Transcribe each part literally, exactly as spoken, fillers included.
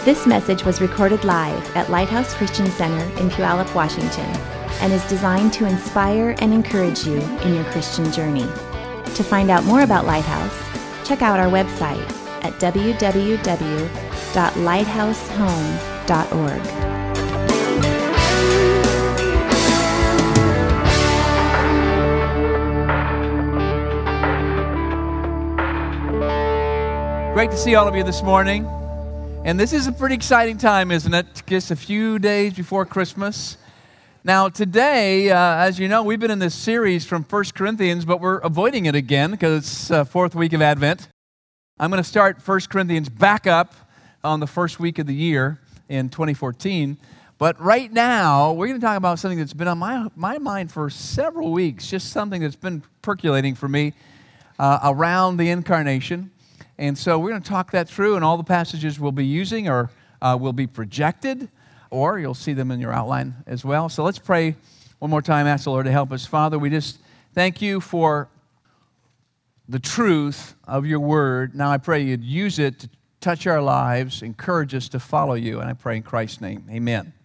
This message was recorded live at Lighthouse Christian Center in Puyallup, Washington, and is designed to inspire and encourage you in your Christian journey. To find out more about Lighthouse, check out our website at w w w dot lighthouse home dot org. Great to see all of you this morning. And this is a pretty exciting time, isn't it? Just a few days before Christmas. Now, today, uh, as you know, we've been in this series from First Corinthians, but we're avoiding it again because it's uh, fourth week of Advent. I'm going to start First Corinthians back up on the first week of the year in twenty fourteen. But right now, we're going to talk about something that's been on my, my mind for several weeks, just something that's been percolating for me uh, around the incarnation. And so we're going to talk that through, and all the passages we'll be using are, uh, will be projected, or you'll see them in your outline as well. So let's pray one more time, ask the Lord to help us. Father, we just thank you for the truth of your word. Now I pray you'd use it to touch our lives, encourage us to follow you, and I pray in Christ's name, amen.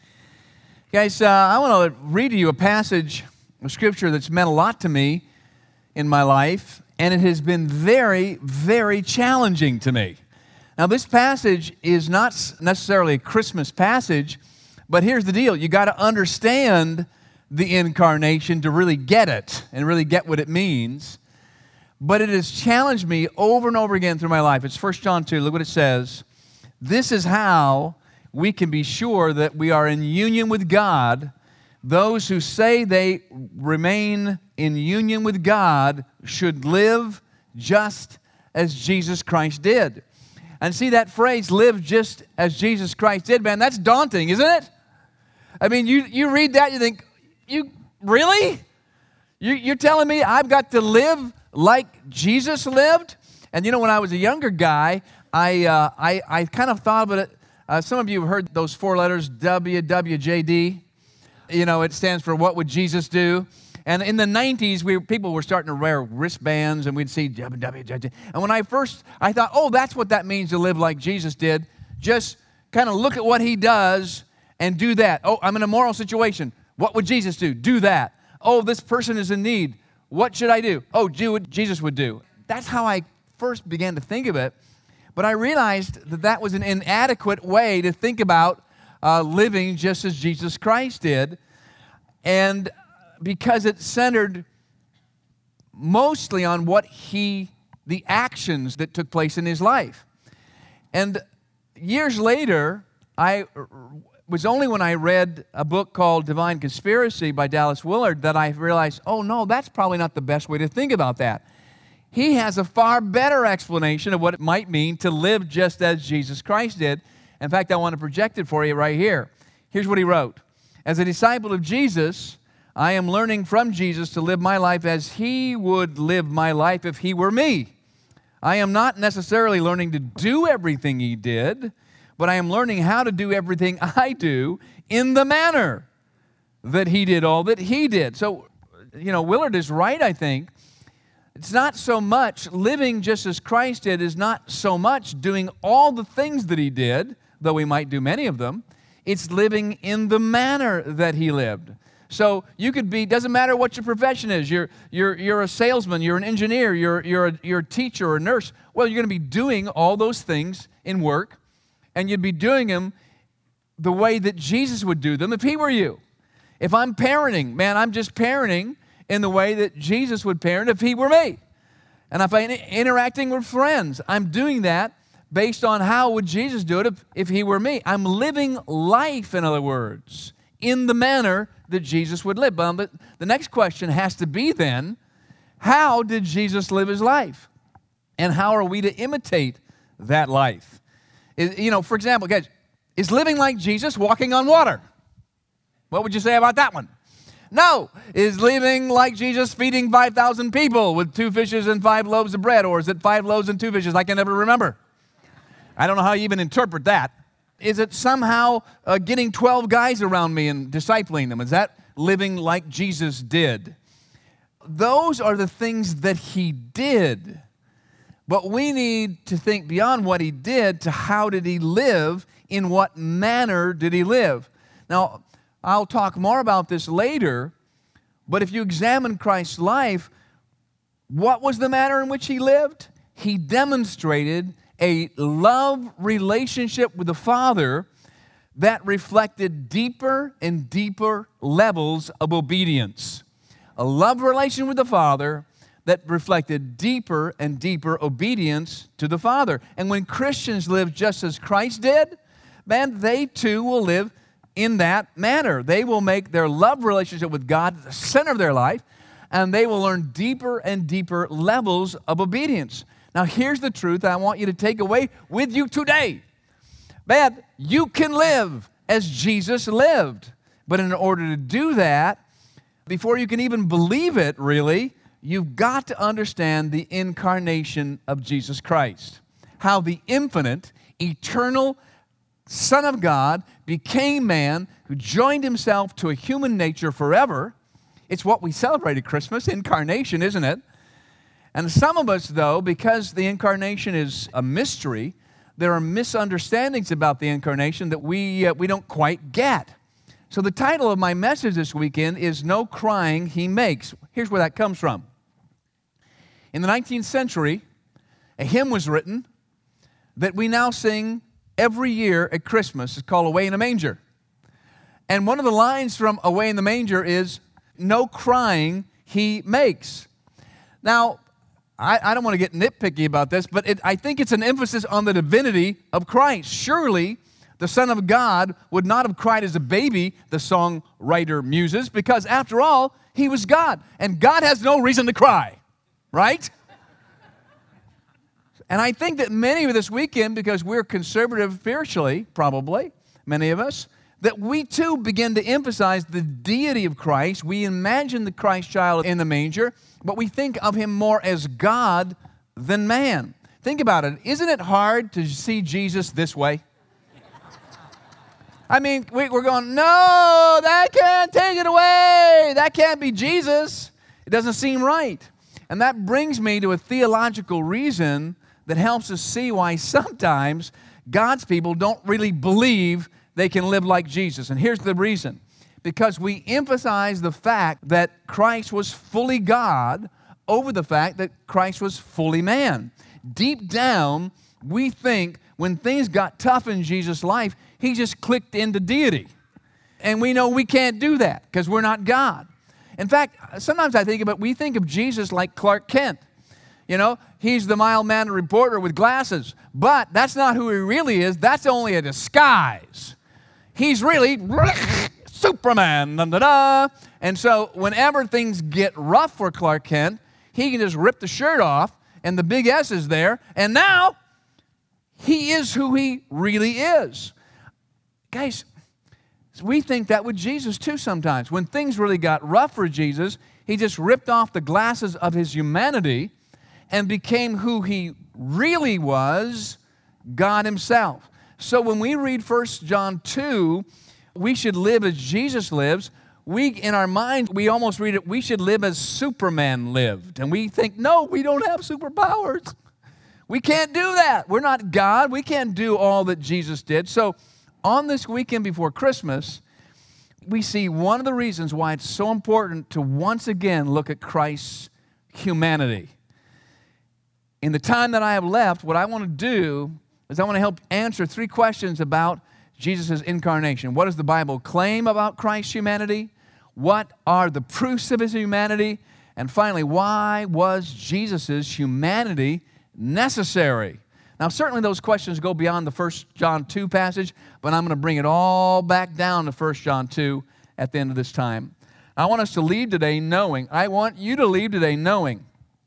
Guys, uh, I want to read to you a passage of Scripture that's meant a lot to me in my life, and it has been very, very challenging to me. Now, this passage is not necessarily a Christmas passage, but here's the deal. You got to understand the incarnation to really get it and really get what it means. But it has challenged me over and over again through my life. It's First John two. Look what it says. This is how we can be sure that we are in union with God. Those who say they remain in union with God should live just as Jesus Christ did. And see that phrase, live just as Jesus Christ did, man, that's daunting, isn't it? I mean, you, you read that, you think, you really? You, you're telling me I've got to live like Jesus lived? And you know, when I was a younger guy, I, uh, I, I kind of thought of it, uh, some of you have heard those four letters, W W J D. You know, it stands for what would Jesus do? And in the nineties, we people were starting to wear wristbands, and we'd see W W J D. And when I first, I thought, oh, that's what that means to live like Jesus did. Just kind of look at what he does and do that. Oh, I'm in a moral situation. What would Jesus do? Do that. Oh, this person is in need. What should I do? Oh, do what Jesus would do. That's how I first began to think of it. But I realized that that was an inadequate way to think about Uh, living just as Jesus Christ did, and because it centered mostly on what he, the actions that took place in his life. And years later, I was only when I read a book called Divine Conspiracy by Dallas Willard that I realized, oh no, that's probably not the best way to think about that. He has a far better explanation of what it might mean to live just as Jesus Christ did. In fact, I want to project it for you right here. Here's what he wrote. As a disciple of Jesus, I am learning from Jesus to live my life as he would live my life if he were me. I am not necessarily learning to do everything he did, but I am learning how to do everything I do in the manner that he did all that he did. So, you know, Willard is right, I think. It's not so much living just as Christ did is not so much doing all the things that he did, though we might do many of them. It's living in the manner that he lived. So you could be, doesn't matter what your profession is. You're, you're, you're a salesman, you're an engineer, you're, you're, a, you're a teacher or a nurse. Well, you're going to be doing all those things in work, and you'd be doing them the way that Jesus would do them if he were you. If I'm parenting, man, I'm just parenting in the way that Jesus would parent if he were me. And if I'm interacting with friends, I'm doing that based on how would Jesus do it if, if he were me. I'm living life, in other words, in the manner that Jesus would live. But the next question has to be then, how did Jesus live his life? And how are we to imitate that life? Is, you know, for example, guys, is living like Jesus walking on water? What would you say about that one? No. Is living like Jesus feeding five thousand people with two fishes and five loaves of bread? Or is it five loaves and two fishes? I can never remember. I don't know how you even interpret that. Is it somehow uh, getting twelve guys around me and discipling them? Is that living like Jesus did? Those are the things that he did. But we need to think beyond what he did to how did he live, in what manner did he live. Now, I'll talk more about this later, but if you examine Christ's life, what was the manner in which he lived? He demonstrated a love relationship with the Father that reflected deeper and deeper levels of obedience. A love relation with the Father that reflected deeper and deeper obedience to the Father. And when Christians live just as Christ did, man, they too will live in that manner. They will make their love relationship with God the center of their life, and they will learn deeper and deeper levels of obedience. Now, here's the truth I want you to take away with you today. Man, you can live as Jesus lived. But in order to do that, before you can even believe it, really, you've got to understand the incarnation of Jesus Christ. How the infinite, eternal Son of God became man who joined himself to a human nature forever. It's what we celebrate at Christmas, incarnation, isn't it? And some of us, though, because the incarnation is a mystery, there are misunderstandings about the incarnation that we, uh, we don't quite get. So the title of my message this weekend is No Crying He Makes. Here's where that comes from. In the nineteenth century, a hymn was written that we now sing every year at Christmas. It's called Away in a Manger. And one of the lines from Away in the Manger is, no crying he makes. Now, I, I don't want to get nitpicky about this, but it, I think it's an emphasis on the divinity of Christ. Surely, the Son of God would not have cried as a baby, the songwriter muses, because after all, he was God. And God has no reason to cry, right? And I think that many of this weekend, because we're conservative spiritually, probably, many of us, that we too begin to emphasize the deity of Christ. We imagine the Christ child in the manger, but we think of him more as God than man. Think about it. Isn't it hard to see Jesus this way? I mean, we, we're going, no, that can't take it away. That can't be Jesus. It doesn't seem right. And that brings me to a theological reason that helps us see why sometimes God's people don't really believe they can live like Jesus. And here's the reason. Because we emphasize the fact that Christ was fully God over the fact that Christ was fully man. Deep down, we think when things got tough in Jesus' life, he just clicked into deity. And we know we can't do that because we're not God. In fact, sometimes I think about, we think of Jesus like Clark Kent. You know, he's the mild-mannered reporter with glasses. But that's not who he really is. That's only a disguise. He's really Superman. Da, da, da. And so whenever things get rough for Clark Kent, he can just rip the shirt off, and the big S is there. And now, he is who he really is. Guys, we think that with Jesus too sometimes. When things really got rough for Jesus, he just ripped off the glasses of his humanity and became who he really was, God himself. So when we read First John two, we should live as Jesus lives. We, in our minds, we almost read it, we should live as Superman lived. And we think, no, we don't have superpowers. We can't do that. We're not God. We can't do all that Jesus did. So on this weekend before Christmas, we see one of the reasons why it's so important to once again look at Christ's humanity. In the time that I have left, what I want to do is I want to help answer three questions about Jesus' incarnation. What does the Bible claim about Christ's humanity? What are the proofs of his humanity? And finally, why was Jesus' humanity necessary? Now, certainly those questions go beyond the First John two passage, but I'm going to bring it all back down to First John two at the end of this time. I want us to leave today knowing, I want you to leave today knowing,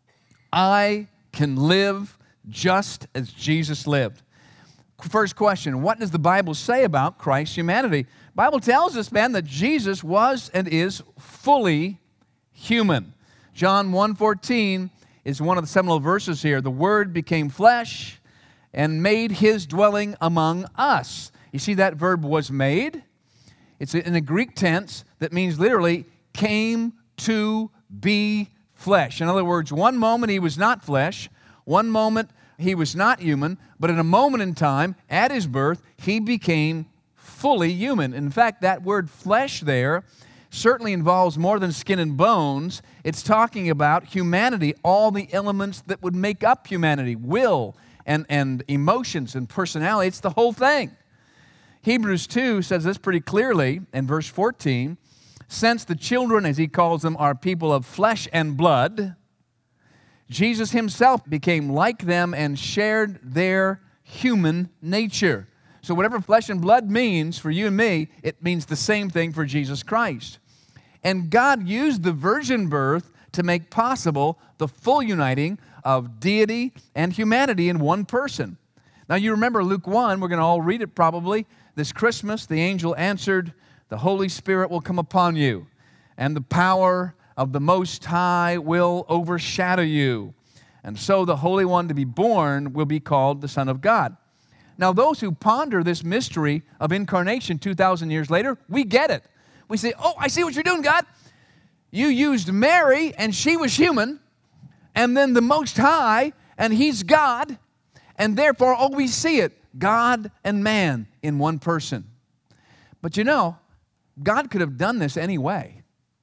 I can live just as Jesus lived. First question, what does the Bible say about Christ's humanity? The Bible tells us, man, that Jesus was and is fully human. John one fourteen is one of the seminal verses here. The Word became flesh and made his dwelling among us. You see that verb was made? It's in a Greek tense that means literally came to be flesh. In other words, one moment he was not flesh, One moment, he was not human, but in a moment in time, at his birth, he became fully human. In fact, that word flesh there certainly involves more than skin and bones. It's talking about humanity, all the elements that would make up humanity, will and, and emotions and personality. It's the whole thing. Hebrews two says this pretty clearly in verse fourteen. Since the children, as he calls them, are people of flesh and blood, Jesus himself became like them and shared their human nature. So whatever flesh and blood means for you and me, it means the same thing for Jesus Christ. And God used the virgin birth to make possible the full uniting of deity and humanity in one person. Now you remember Luke one, we're going to all read it probably. This Christmas, the angel answered, "The Holy Spirit will come upon you, and the power of the Most High will overshadow you. And so the Holy One to be born will be called the Son of God." Now those who ponder this mystery of incarnation two thousand years later, we get it. We say, oh, I see what you're doing, God. You used Mary, and she was human, and then the Most High, and He's God, and therefore, oh, we see it, God and man in one person. But you know, God could have done this anyway.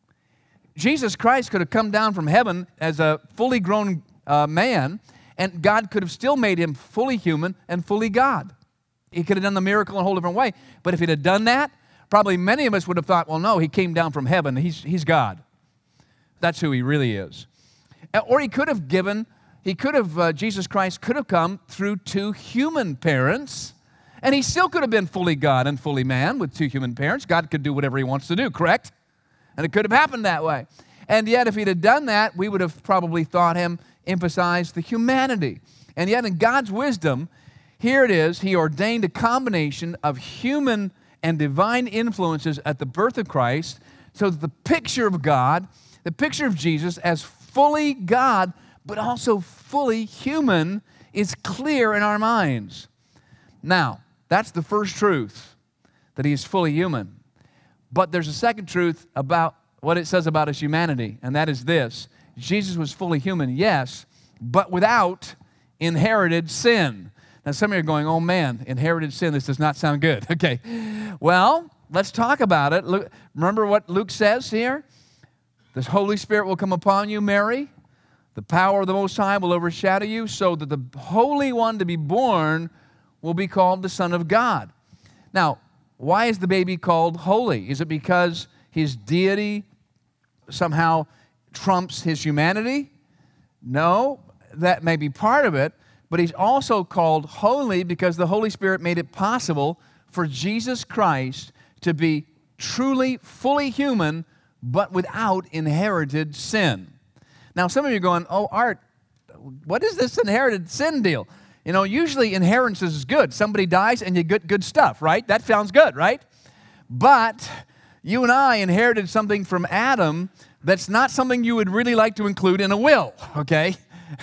Jesus Christ could have come down from heaven as a fully grown uh, man, and God could have still made him fully human and fully God. He could have done the miracle in a whole different way. But if he'd have done that, probably many of us would have thought, well, no, he came down from heaven. He's, he's God. That's who he really is. Or he could have given, he could have, uh, Jesus Christ could have come through two human parents, and he still could have been fully God and fully man with two human parents. God could do whatever he wants to do, correct? And it could have happened that way. And yet, if he'd have done that, we would have probably thought him emphasized the humanity. And yet, in God's wisdom, here it is, he ordained a combination of human and divine influences at the birth of Christ, so that the picture of God, the picture of Jesus as fully God, but also fully human, is clear in our minds. Now, that's the first truth, that he is fully human. But there's a second truth about what it says about his humanity, and that is this. Jesus was fully human, yes, but without inherited sin. Now, some of you are going, oh man, inherited sin, this does not sound good. Okay, well, let's talk about it. Look, remember what Luke says here? The Holy Spirit will come upon you, Mary. The power of the Most High will overshadow you, so that the Holy One to be born will be called the Son of God. Now, why is the baby called holy? Is it because his deity somehow trumps his humanity? No, that may be part of it, but he's also called holy because the Holy Spirit made it possible for Jesus Christ to be truly, fully human, but without inherited sin. Now, some of you are going, oh, Art, what is this inherited sin deal? You know, usually inheritance is good. Somebody dies and you get good stuff, right? That sounds good, right? But you and I inherited something from Adam that's not something you would really like to include in a will, okay?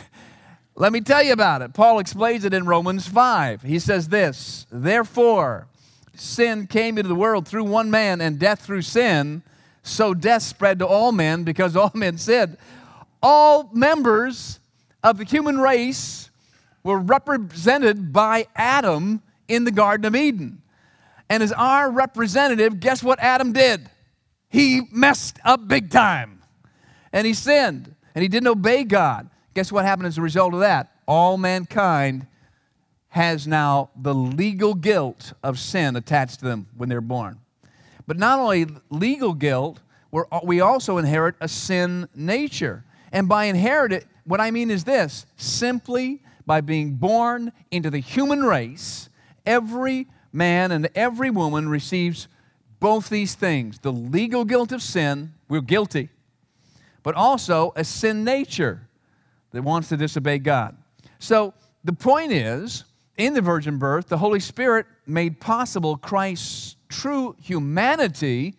Let me tell you about it. Paul explains it in Romans five. He says this, therefore, sin came into the world through one man, and death through sin, so death spread to all men because all men sinned. All members of the human race were represented by Adam in the Garden of Eden. And as our representative, guess what Adam did? He messed up big time. And he sinned. And he didn't obey God. Guess what happened as a result of that? All mankind has now the legal guilt of sin attached to them when they're born. But not only legal guilt, we're, we also inherit a sin nature. And by inherit it, what I mean is this, simply by being born into the human race, every man and every woman receives both these things. The legal guilt of sin, we're guilty, but also a sin nature that wants to disobey God. So the point is, in the virgin birth, the Holy Spirit made possible Christ's true humanity,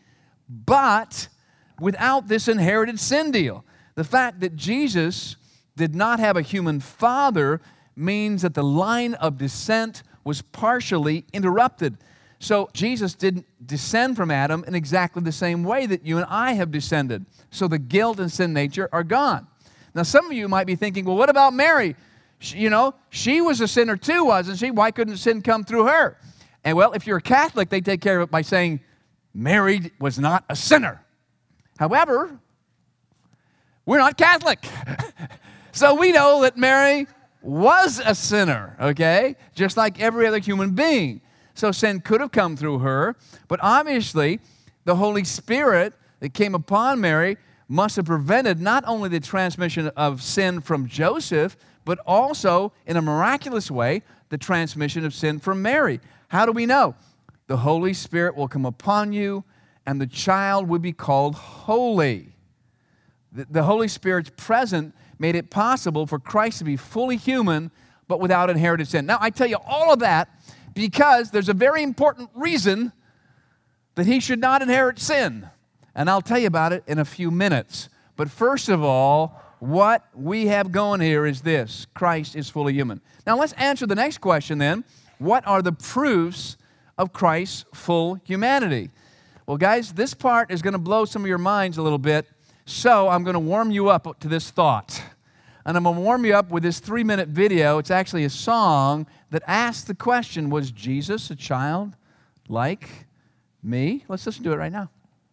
but without this inherited sin deal. The fact that Jesus did not have a human father means that the line of descent was partially interrupted. So Jesus didn't descend from Adam in exactly the same way that you and I have descended. So the guilt and sin nature are gone. Now some of you might be thinking, well, what about Mary? She, you know, she was a sinner too, wasn't she? Why couldn't sin come through her? And well, if you're a Catholic, they take care of it by saying Mary was not a sinner. However, we're not Catholic. So we know that Mary was a sinner, okay? Just like every other human being. So sin could have come through her, but obviously the Holy Spirit that came upon Mary must have prevented not only the transmission of sin from Joseph, but also, in a miraculous way, the transmission of sin from Mary. How do we know? The Holy Spirit will come upon you, and the child will be called holy. The, the Holy Spirit's presence made it possible for Christ to be fully human, but without inherited sin. Now, I tell you all of that because there's a very important reason that he should not inherit sin. And I'll tell you about it in a few minutes. But first of all, what we have going here is this: Christ is fully human. Now, let's answer the next question then. What are the proofs of Christ's full humanity? Well, guys, this part is going to blow some of your minds a little bit, so I'm going to warm you up to this thought. And I'm going to warm you up with this three-minute video. It's actually a song that asks the question, was Jesus a child like me? Let's listen to it right now.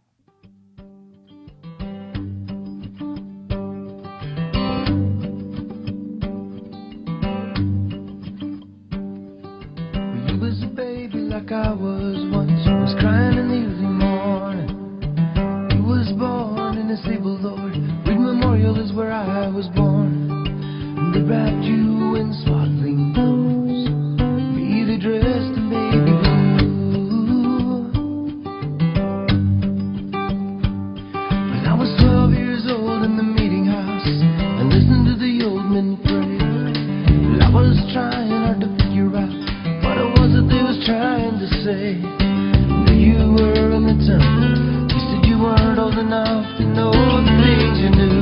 He was a baby like I was once. He was crying in the early morning. He was born in a stable, Lord. Reed Memorial is where I was born. And they wrapped you in swaddling clothes. Me, they dressed in baby blue. When I was twelve years old in the meeting house, I listened to the old men pray. Well, I was trying hard to figure out what it was that they was trying to say. Knew you were in the temple. You said you weren't old enough to know the things you knew.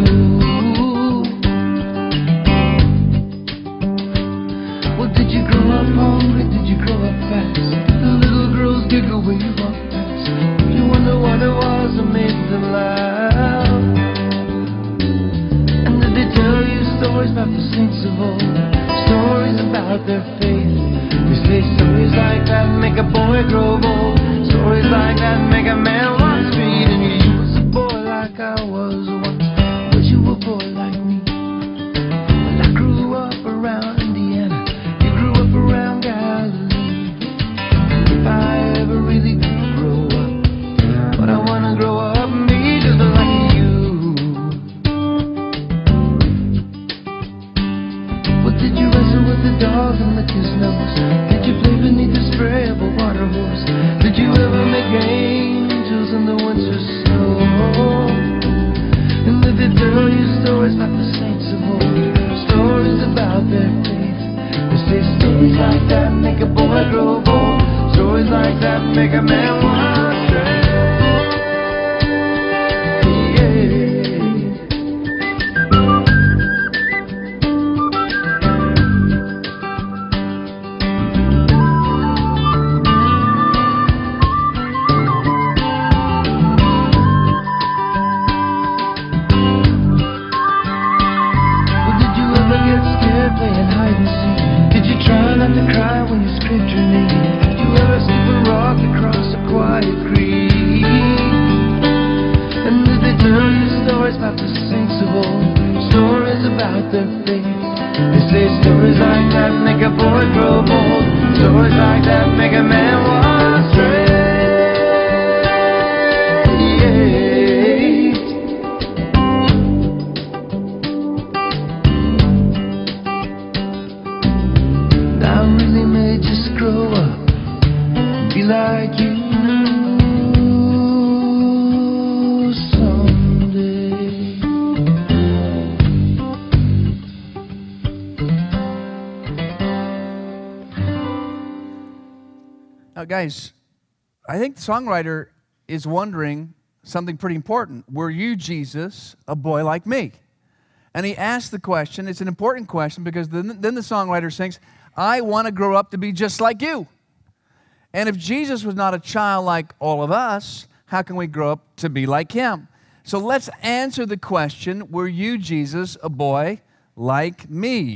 Well, did you grow up hungry? Did you grow up fast? The little girls giggle when you walk past. You wonder what it was that made them laugh. And did they tell you stories about the saints of old? Stories about their faith? They say stories like that make a boy grow bold. Stories like that make a man walk straight. And you was a boy like I was once. Was you a boy like me? Well, I grew up around Indiana. You grew up around Galilee. And if I ever really do grow up, but I wanna grow up and be just like you. Well, did you wrestle with the dog and lick his nose? Did you play beneath the spray of a water hose? Did you ever make angels in the winter snow? And did they tell you stories about the saints of old? Stories about their faith? They say stories like that make a boy grow bold. Stories like that make a man walk straight. Playing hide and seek. Did you try not to cry when you scraped your knee? Did you ever skip a rock across a quiet creek? And did they tell you stories about the saints of old? Stories about their faith? They say stories like that make a boy grow bold. Stories like that make a man walk straight. Grow up and be like you someday. Now, guys, I think the songwriter is wondering something pretty important. Were you, Jesus, a boy like me? And he asked the question. It's an important question because then, then the songwriter sings, I want to grow up to be just like you. And if Jesus was not a child like all of us, how can we grow up to be like him? So let's answer the question, were you, Jesus, a boy like me?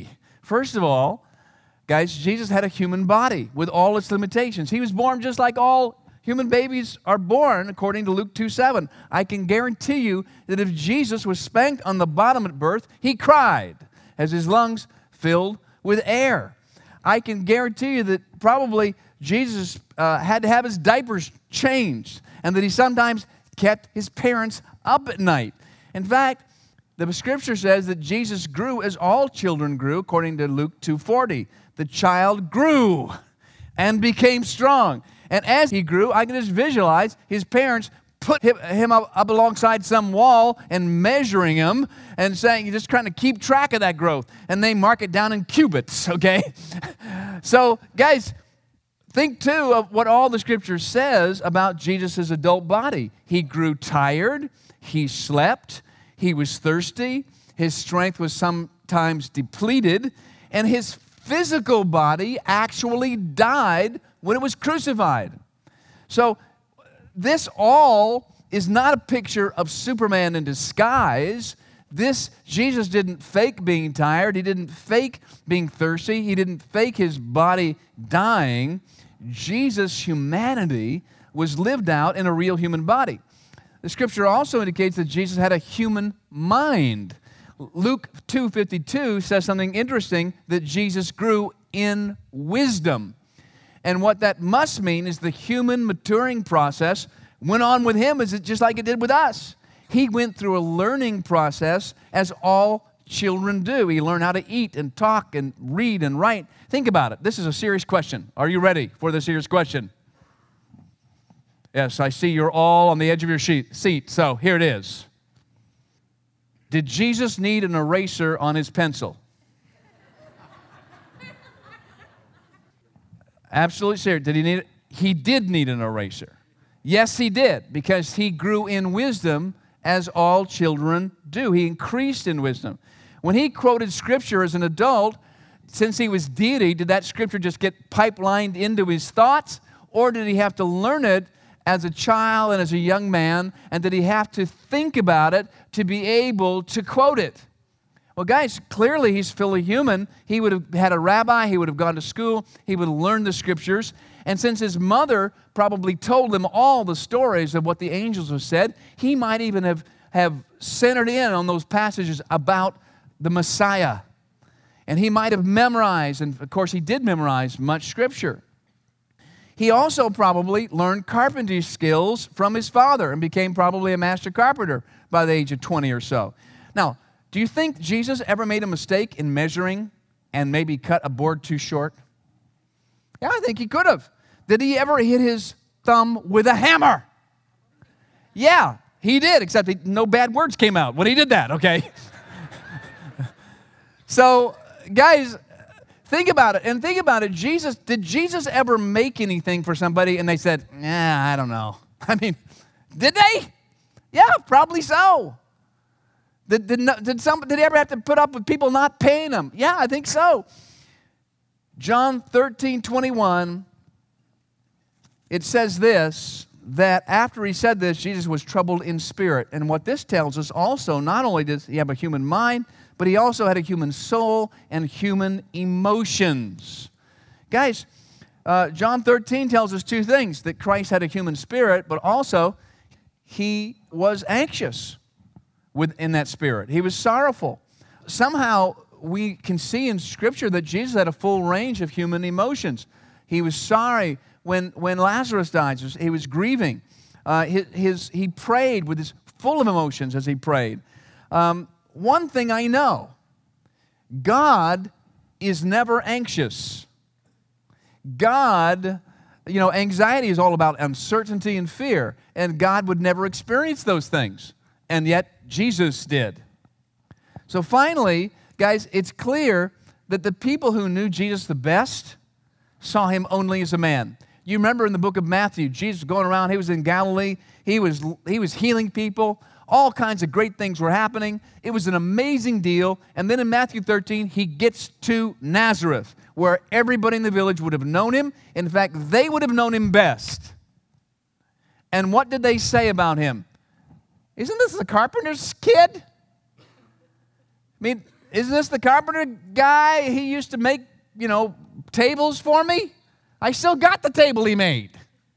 First of all, guys, Jesus had a human body with all its limitations. He was born just like all human babies are born, according to Luke two seven. I can guarantee you that if Jesus was spanked on the bottom at birth, he cried as his lungs filled with air. I can guarantee you that probably Jesus uh, had to have his diapers changed and that he sometimes kept his parents up at night. In fact, the scripture says that Jesus grew as all children grew, according to Luke two forty. The child grew and became strong. And as he grew, I can just visualize his parents put him, him up, up alongside some wall and measuring him and saying, you're just trying to keep track of that growth. And they mark it down in cubits, okay? So, guys, think, too, of what all the Scripture says about Jesus' adult body. He grew tired. He slept. He was thirsty. His strength was sometimes depleted. And his physical body actually died when it was crucified. So this all is not a picture of Superman in disguise. This, Jesus didn't fake being tired. He didn't fake being thirsty. He didn't fake his body dying. Jesus' humanity was lived out in a real human body. The scripture also indicates that Jesus had a human mind. Luke two fifty-two says something interesting, that Jesus grew in wisdom. And what that must mean is the human maturing process went on with him as it, just like it did with us. He went through a learning process as all children do. He learned how to eat and talk and read and write. Think about it. This is a serious question. Are you ready for the serious question? Yes, I see you're all on the edge of your sheet, seat, so here it is. Did Jesus need an eraser on his pencil? Absolutely serious. Did he need it? He did need an eraser. Yes, he did, because he grew in wisdom as all children do. He increased in wisdom. When he quoted Scripture as an adult, since he was deity, did that Scripture just get pipelined into his thoughts, or did he have to learn it as a child and as a young man, and did he have to think about it to be able to quote it? Well, guys, clearly he's fully human. He would have had a rabbi. He would have gone to school. He would have learned the Scriptures. And since his mother probably told him all the stories of what the angels have said, he might even have, have centered in on those passages about the Messiah. And he might have memorized, and of course he did memorize much Scripture. He also probably learned carpentry skills from his father and became probably a master carpenter by the age of twenty or so. Now, do you think Jesus ever made a mistake in measuring and maybe cut a board too short? Yeah, I think he could have. Did he ever hit his thumb with a hammer? Yeah, he did, except he, no bad words came out when he did that, okay? So, guys, think about it. And think about it. Jesus, did Jesus ever make anything for somebody and they said, yeah, I don't know. I mean, did they? Yeah, probably so. Did, did, did, some, did he ever have to put up with people not paying him? Yeah, I think so. John thirteen twenty-one, it says this, that after he said this, Jesus was troubled in spirit. And what this tells us also, not only does he have a human mind, but he also had a human soul and human emotions. Guys, uh, John thirteen tells us two things, that Christ had a human spirit, but also he was anxious within that spirit. He was sorrowful. Somehow we can see in Scripture that Jesus had a full range of human emotions. He was sorry when, when Lazarus died. He was grieving. Uh, his, his, he prayed with his full of emotions as he prayed. Um, one thing I know, God is never anxious. God, you know, anxiety is all about uncertainty and fear, and God would never experience those things, and yet Jesus did. So finally, guys, it's clear that the people who knew Jesus the best saw him only as a man. You remember in the book of Matthew, Jesus was going around, he was in Galilee, he was, he was healing people, all kinds of great things were happening. It was an amazing deal. And then in Matthew thirteen, he gets to Nazareth, where everybody in the village would have known him. In fact, they would have known him best. And what did they say about him? Isn't this the carpenter's kid? I mean, isn't this the carpenter guy? He used to make, you know, tables for me. I still got the table he made.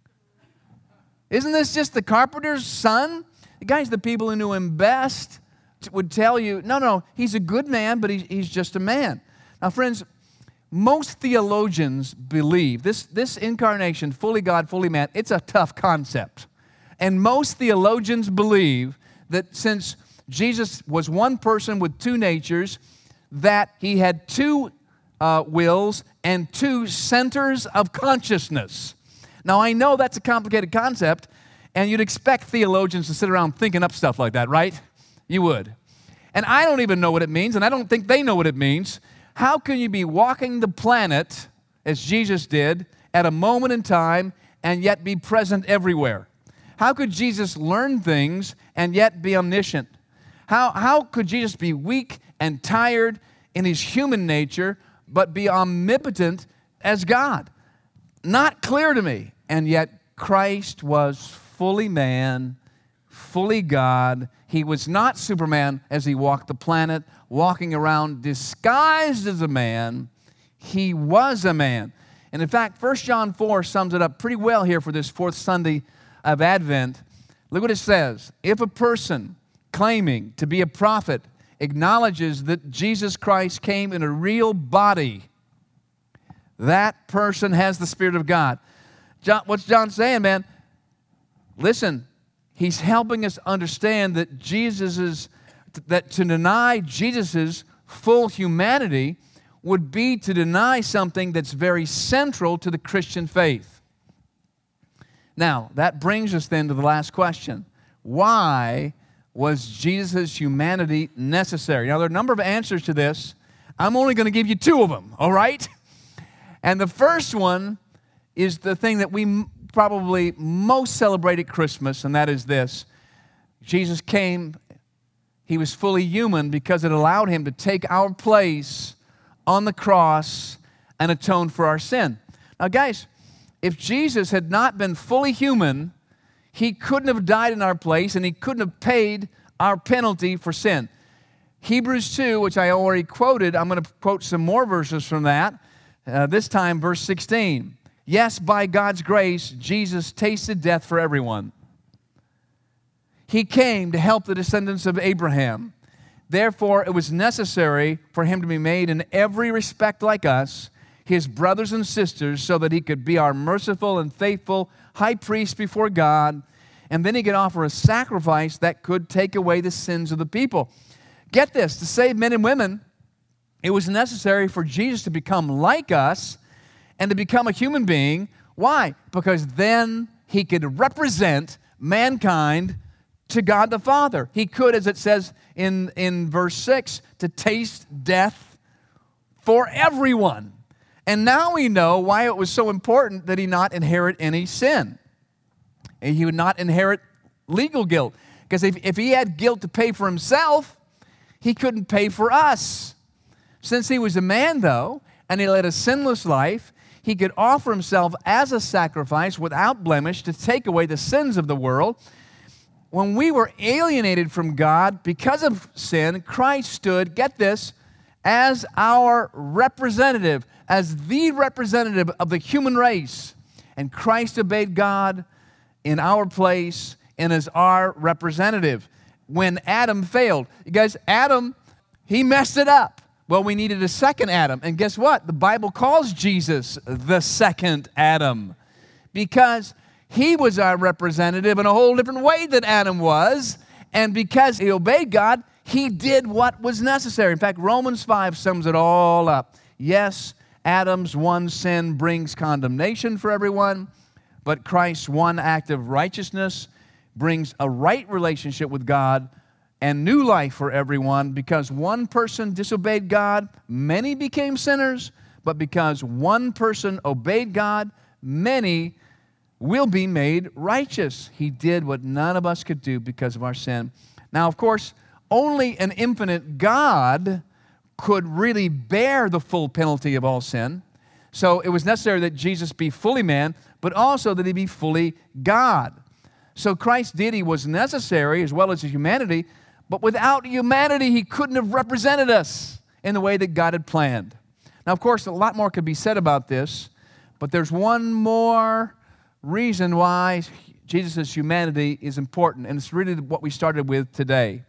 Isn't this just the carpenter's son? The guys, the people who knew him best would tell you, no, no, he's a good man, but he's, he's just a man. Now, friends, most theologians believe this, this incarnation, fully God, fully man, it's a tough concept. And most theologians believe that since Jesus was one person with two natures, that he had two uh, wills and two centers of consciousness. Now, I know that's a complicated concept, and you'd expect theologians to sit around thinking up stuff like that, right? You would. And I don't even know what it means, and I don't think they know what it means. How can you be walking the planet, as Jesus did, at a moment in time, and yet be present everywhere? How could Jesus learn things and yet be omniscient? How, how could Jesus be weak and tired in his human nature, but be omnipotent as God? Not clear to me. And yet Christ was fully man, fully God. He was not Superman as he walked the planet, walking around disguised as a man. He was a man. And in fact, First John four sums it up pretty well here for this fourth Sunday of Advent. Look what it says. If a person claiming to be a prophet acknowledges that Jesus Christ came in a real body, that person has the Spirit of God. John, what's John saying, man? Listen, he's helping us understand that Jesus is, that to deny Jesus' full humanity would be to deny something that's very central to the Christian faith. Now, that brings us then to the last question. Why was Jesus' humanity necessary? Now, there are a number of answers to this. I'm only going to give you two of them, all right? And the first one is the thing that we probably most celebrate at Christmas, and that is this. Jesus came, he was fully human because it allowed him to take our place on the cross and atone for our sin. Now, guys, if Jesus had not been fully human, he couldn't have died in our place, and he couldn't have paid our penalty for sin. Hebrews two, which I already quoted, I'm going to quote some more verses from that. Uh, this time, verse sixteen. Yes, by God's grace, Jesus tasted death for everyone. He came to help the descendants of Abraham. Therefore, it was necessary for him to be made in every respect like us, his brothers and sisters, so that he could be our merciful and faithful high priest before God, and then he could offer a sacrifice that could take away the sins of the people. Get this, to save men and women, it was necessary for Jesus to become like us and to become a human being. Why? Because then he could represent mankind to God the Father. He could, as it says in, in verse six, to taste death for everyone. And now we know why it was so important that he not inherit any sin. And he would not inherit legal guilt. Because if, if he had guilt to pay for himself, he couldn't pay for us. Since he was a man, though, and he led a sinless life, he could offer himself as a sacrifice without blemish to take away the sins of the world. When we were alienated from God because of sin, Christ stood, get this, as our representative, as the representative of the human race. And Christ obeyed God in our place and as our representative. When Adam failed, you guys, Adam, he messed it up. Well, we needed a second Adam. And guess what? The Bible calls Jesus the second Adam because he was our representative in a whole different way than Adam was. And because he obeyed God, he did what was necessary. In fact, Romans five sums it all up. Yes, Adam's one sin brings condemnation for everyone, but Christ's one act of righteousness brings a right relationship with God and new life for everyone. Because one person disobeyed God, many became sinners, but because one person obeyed God, many will be made righteous. He did what none of us could do because of our sin. Now, of course, only an infinite God could really bear the full penalty of all sin. So it was necessary that Jesus be fully man, but also that he be fully God. So Christ's deity was necessary as well as his humanity, but without humanity, he couldn't have represented us. in the way that God had planned. Now, of course, a lot more could be said about this, but there's one more reason why Jesus' humanity is important, and it's really what we started with today.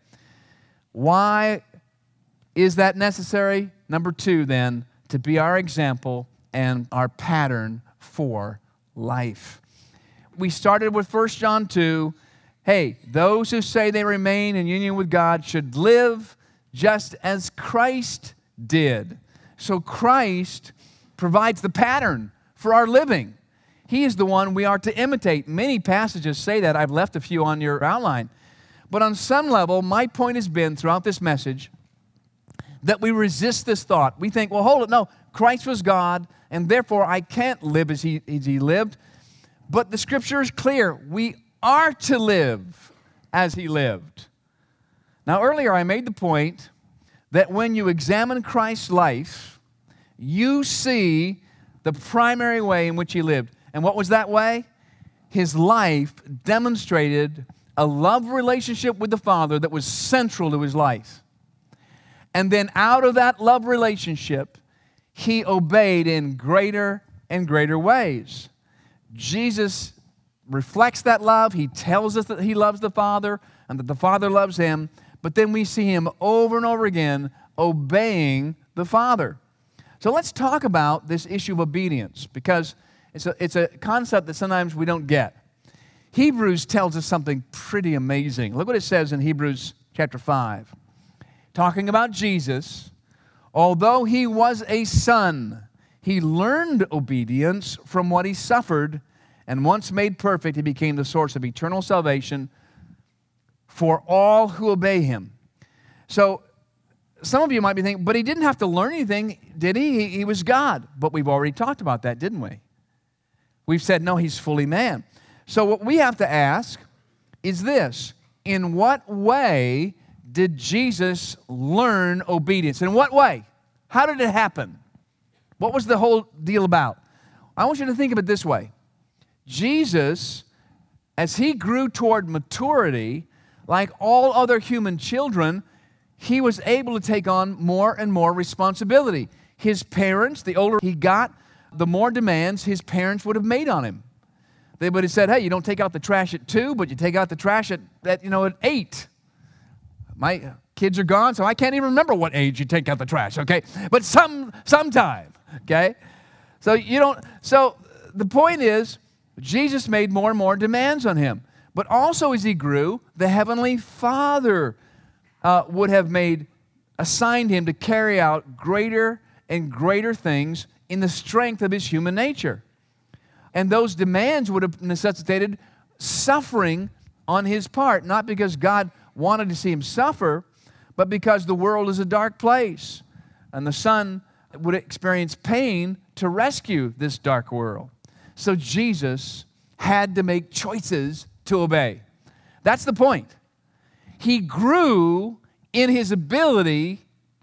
Why is that necessary? Number two, then, to be our example and our pattern for life. We started with First John two. Hey, those who say they remain in union with God should live just as Christ did. So Christ provides the pattern for our living. He is the one we are to imitate. Many passages say that. I've left a few on your outline. But on some level, my point has been throughout this message that we resist this thought. We think, well, hold it, no, Christ was God, and therefore I can't live as he, as he lived. But the Scripture is clear. We are to live as he lived. Now, earlier I made the point that when you examine Christ's life, you see the primary way in which he lived. And what was that way? His life demonstrated a love relationship with the Father that was central to his life. And then out of that love relationship, he obeyed in greater and greater ways. Jesus reflects that love. He tells us that he loves the Father and that the Father loves him. But then we see him over and over again obeying the Father. So let's talk about this issue of obedience, because it's a, it's a concept that sometimes we don't get. Hebrews tells us something pretty amazing. Look what it says in Hebrews chapter five. Talking about Jesus, although he was a son, he learned obedience from what he suffered, and once made perfect, he became the source of eternal salvation for all who obey him. So some of you might be thinking, but he didn't have to learn anything, did he? He, he was God. But we've already talked about that, didn't we? We've said, no, he's fully man. So what we have to ask is this: in what way did Jesus learn obedience? In what way? How did it happen? What was the whole deal about? I want you to think of it this way. Jesus, as he grew toward maturity, like all other human children, he was able to take on more and more responsibility. His parents, the older he got, the more demands his parents would have made on him. They would have said, hey, you don't take out the trash at two, but you take out the trash at, at you know, at eight. My kids are gone, so I can't even remember what age you take out the trash, okay? But some sometime, okay? So you don't, so the point is, Jesus made more and more demands on him. But also as he grew, the Heavenly Father uh, would have made, assigned him to carry out greater and greater things in the strength of his human nature. And those demands would have necessitated suffering on his part, not because God wanted to see him suffer, but because the world is a dark place, and the Son would experience pain to rescue this dark world. So Jesus had to make choices to obey. That's the point. He grew in his ability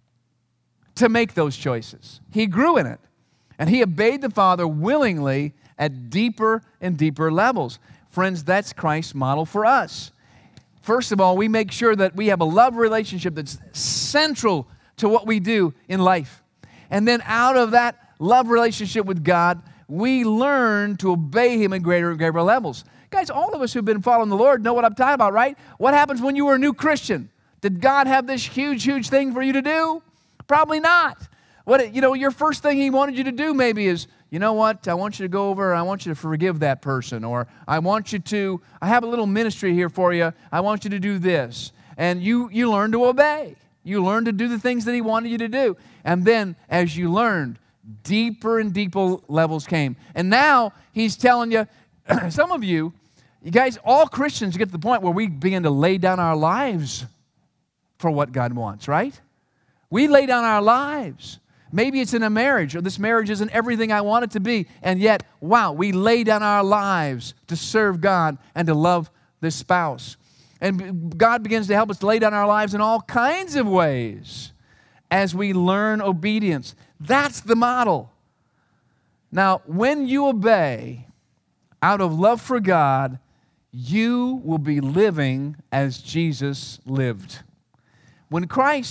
to make those choices. He grew in it. And he obeyed the Father willingly at deeper and deeper levels. Friends, that's Christ's model for us. First of all, we make sure that we have a love relationship that's central to what we do in life. And then out of that love relationship with God, we learn to obey him in greater and greater levels. Guys, all of us who've been following the Lord know what I'm talking about, right? What happens when you were a new Christian? Did God have this huge, huge thing for you to do? Probably not. What, you know, your first thing he wanted you to do maybe is, you know what, I want you to go over and I want you to forgive that person. Or I want you to, I have a little ministry here for you. I want you to do this. And you, you learn to obey. You learn to do the things that he wanted you to do. And then as you learned, deeper and deeper levels came. And now he's telling you, some of you, you guys, all Christians get to the point where we begin to lay down our lives for what God wants, right? We lay down our lives. Maybe it's in a marriage, or this marriage isn't everything I want it to be, and yet, wow, we lay down our lives to serve God and to love this spouse. And God begins to help us to lay down our lives in all kinds of ways as we learn obedience. That's the model. Now, when you obey out of love for God, you will be living as Jesus lived. When Christ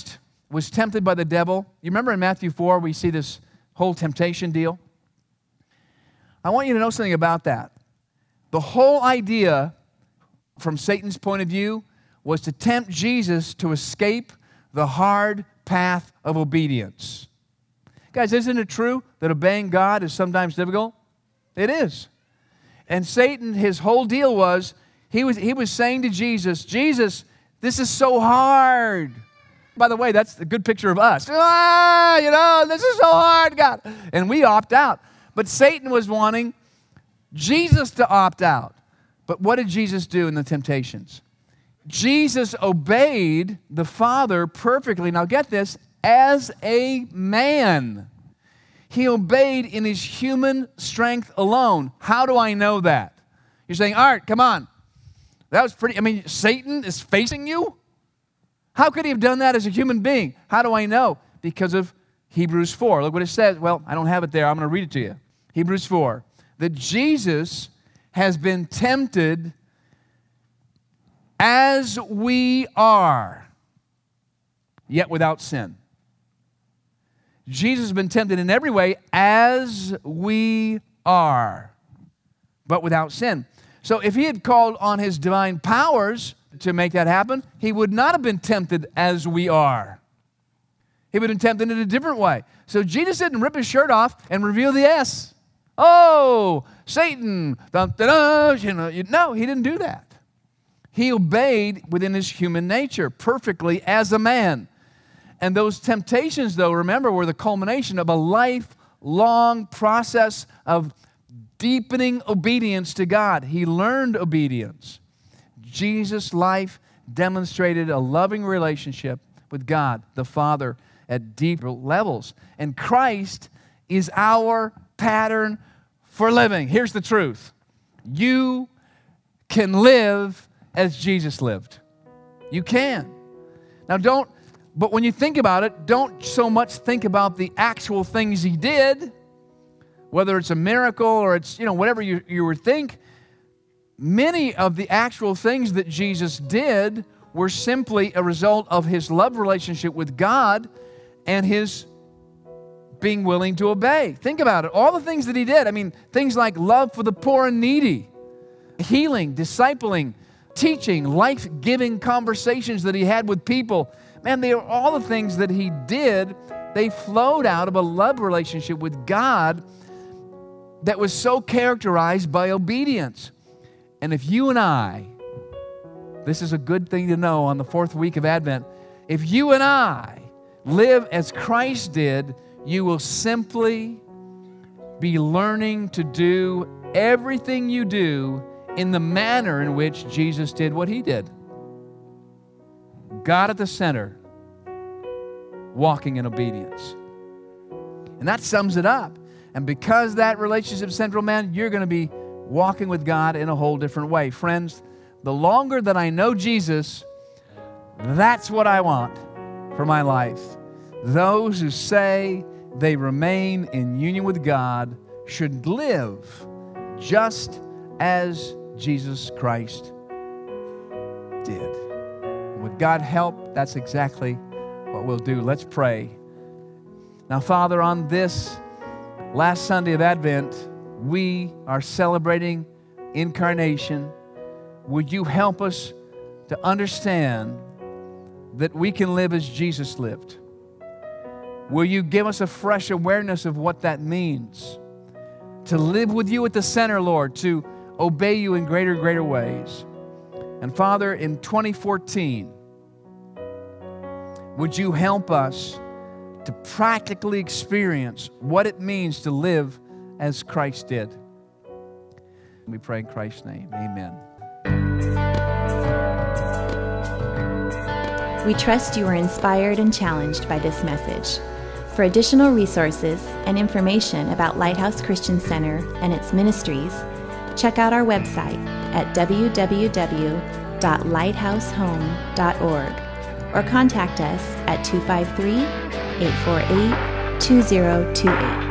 was tempted by the devil. You remember in Matthew four, we see this whole temptation deal? I want you to know something about that. The whole idea, from Satan's point of view, was to tempt Jesus to escape the hard path of obedience. Guys, isn't it true that obeying God is sometimes difficult? It is. And Satan, his whole deal was, he was, he was saying to Jesus, Jesus, this is so hard. By the way, that's a good picture of us. Ah, you know, this is so hard, God. And we opt out. But Satan was wanting Jesus to opt out. But what did Jesus do in the temptations? Jesus obeyed the Father perfectly. Now get this, as a man. He obeyed in his human strength alone. How do I know that? You're saying, Art, come on. That was pretty, I mean, Satan is facing you? How could he have done that as a human being? How do I know? Because of Hebrews four. Look what it says. Well, I don't have it there. I'm going to read it to you. Hebrews four. That Jesus has been tempted as we are, yet without sin. Jesus has been tempted in every way as we are, but without sin. So if he had called on his divine powers to make that happen, he would not have been tempted as we are. He would have been tempted in a different way. So Jesus didn't rip his shirt off and reveal the S. Oh, Satan. Dun, dun, dun, you know, no, he didn't do that. He obeyed within his human nature perfectly as a man. And those temptations, though, remember, were the culmination of a lifelong process of deepening obedience to God. He learned obedience. Jesus' life demonstrated a loving relationship with God, the Father, at deeper levels. And Christ is our pattern for living. Here's the truth. You can live as Jesus lived. You can. Now don't, but when you think about it, don't so much think about the actual things he did, whether it's a miracle or it's, you know, whatever you, you would think. Many of the actual things that Jesus did were simply a result of his love relationship with God and his being willing to obey. Think about it. All the things that he did, I mean, things like love for the poor and needy, healing, discipling, teaching, life-giving conversations that he had with people. Man, they are all the things that he did. They flowed out of a love relationship with God that was so characterized by obedience. And if you and I, this is a good thing to know on the fourth week of Advent, if you and I live as Christ did, you will simply be learning to do everything you do in the manner in which Jesus did what he did. God at the center, walking in obedience. And that sums it up. And because that relationship is central, man, you're going to be walking with God in a whole different way. Friends, the longer that I know Jesus, that's what I want for my life. Those who say they remain in union with God should live just as Jesus Christ did. And with God's help, that's exactly what we'll do. Let's pray. Now, Father, on this last Sunday of Advent, we are celebrating incarnation. Would you help us to understand that we can live as Jesus lived? Will you give us a fresh awareness of what that means? To live with you at the center, Lord, to obey you in greater and greater ways. And Father, in twenty fourteen, would you help us to practically experience what it means to live as Christ did? We pray in Christ's name. Amen. We trust you are inspired and challenged by this message. For additional resources and information about Lighthouse Christian Center and its ministries, check out our website at w w w dot lighthouse home dot org or contact us at two five three, eight four eight, two zero two eight.